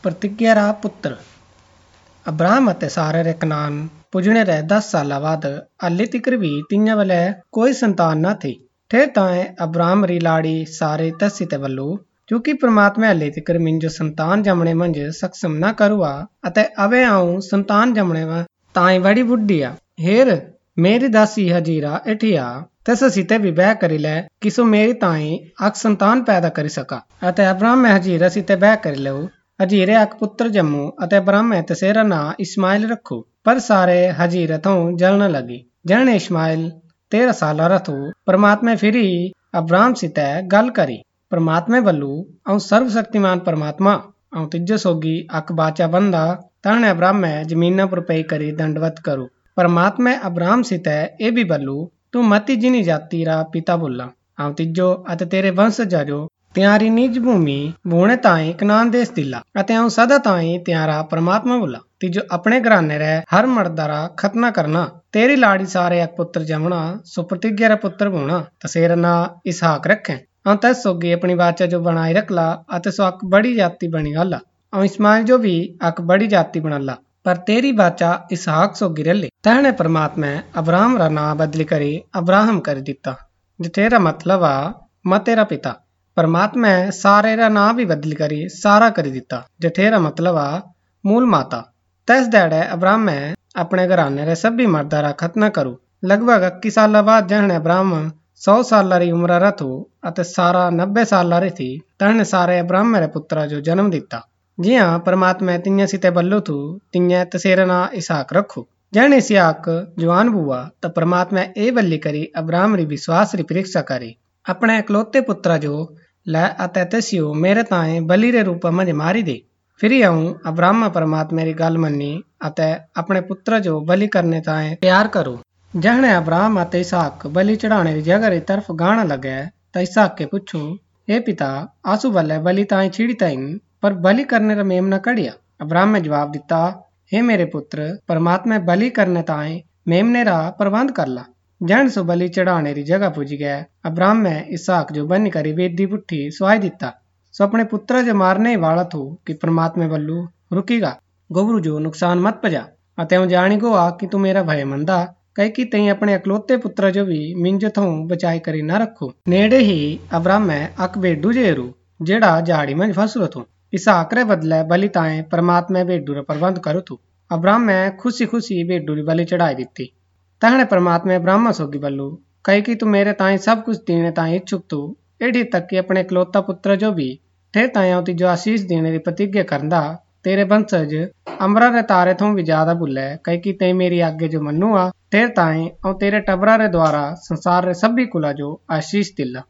प्रतिज्ञा रा पुत्र अब्राहम ਅਤੇ ਸਾਰਾ रे कनान पुजने रहे 10 साल बाद हाली तिकर भी तियां वाले कोई संतान न थी। ठे ताए अब्राहम री लाड़ी सारे तसी ते वल्लू क्योंकि परमात्मा हाली तिकर मिंजो संतान जमने मंज सक्षम न करुआ अते अवे आऊं संतान जमने में ताई बड़ी बुढ़ी आ। हेर मेरी दासी हजीरा एठिया तस सीते भी बह करी ले किसो मेरी ताई अक संतान पैदा करी सका अते अब्राहम में हजीरा सीते बह करी ले हजीरे अक पुत्र जम्मू अते अब्राहम में तसेरा ना इस्माइल रखू। पर सारे हजीरे तो जलने लगी जने इस्माइल 13 साल रथू। परमात्मा फिरी अब्राहम सीते गल करी परमात्मा बल्लू आऊं सर्वशक्तिमान परमात्मा आऊं तिज्जो सोगी अक बाचा बंदा ताने अब्राहम में जमीना पर पे करी दंडवत करू। परमात्मा अब्राहम सीते ए भी बल्लू तू मती जिनी जाति रा पिता बोला आऊं तिज्जो अते तेरे वंशजा जो त्यारी निज भूमि बोने ताई कनान देश दिला अते आऊं सदा ताई त्यारा परमात्मा बोला तिजो अपने घराने रे हर मर्दारा खतना करना तेरी लाड़ी सारे एक पुत्र जमना सो प्रतिज्ञा रा पुत्र होना तसेरा ना इसहाक रखे आऊं तस सोगी अपनी वाचा जो बनाई रखला अते सो अक बड़ी जाति बनी गला आऊं इस्माइल जो भी अक बड़ी जाति बनला पर तेरी वाचा इसहाक सोगी रले। तहने परमात्मा अब्राहम रा ना बदली करी अब्राहम कर दिता जितेरा मतलब आ मतेरा पिता। परमात्मा सारे रा ना भी बदली करी सारा कर दिता जितेरा मतलब आ मूल माता। तस दैड़े अब्राहम में अपने घराने रे सभी मर्दा रा खतना करू। लगभग 21 साल बाद जहने अब्राहम 100 साल री उम्र रा थू अते सारा 90 साल री थी तहने सारे अब्राहम रे पुत्रा जो जन्म दिता। जी हाँ परमात्मा तियां सीते बल्लू थू तियां तसेरा ना इसहाक रखू। जहने इसहाक जवान बुआ तो परमात्मा ए बल्ली करी अब्राहम री विश्वास री परीक्षा करी अपने इकलौते पुत्रा जो लै अते तसियो मेरे ताए बलि रे रूप मज मारी दे। फिर आऊं अब्राहम परमात्मा री गल मन्नी अते अपने पुत्र जो बलि करने ताए तैयार करू। जहने अब्राहम अते इसहाक बलि चढ़ाने री जगह री तरफ गाण लगे तो इसहाक के पूछू हे पिता आसू बल्ले बलि ताए छीड़ी ताइन पर बलि करने रा मेमना कड़िया। अब्राहम ने जवाब दिता हे मेरे पुत्र परमात्मा बलि करने ताए मेमने रा प्रबंध कर ला। जहन सो बलि चढ़ाने री जगह पुज गया अब्राहम में इसहाक जो बन करी वेदी पुठी सुहाई दिता। सो अपने पुत्र जो मारने वाला थू कि परमात्मा बल्लू रुकीगा गोबरू जो नुकसान मत पजा अते जानी गो आ कि तू मेरा भय मंदा कई कि तई अपने अकलौते पुत्र जो भी मिंजो थू बचाई करी न रखू। नेड़े ही अब्राहम में अक बेडू जेरू जेड़ा झाड़ी में फसरो थू इसहाक रे बदले बलि ताए परमात्मा बेडू रा प्रबंध करू थू। अब्राहम में खुशी खुशी बेडू री बलि चढ़ाई दिती। तहने परमात्मा अब्राहम सोगी बल्लू कई कि तू मेरे ताई सब कुछ देने ताई इच्छुक तू एडी तक कि अपने इकलौता पुत्र जो भी ठे ताया तिजो आशीष देने की प्रतिज्ञा करदा तेरे वंशज अमरा रे तारे थों भी ज्यादा भुले कई कि ते मेरी आगे जो मनु आ ठेर ताए और तेरे टबरा रे द्वारा संसार रे सभी कुला जो आशीष दिला।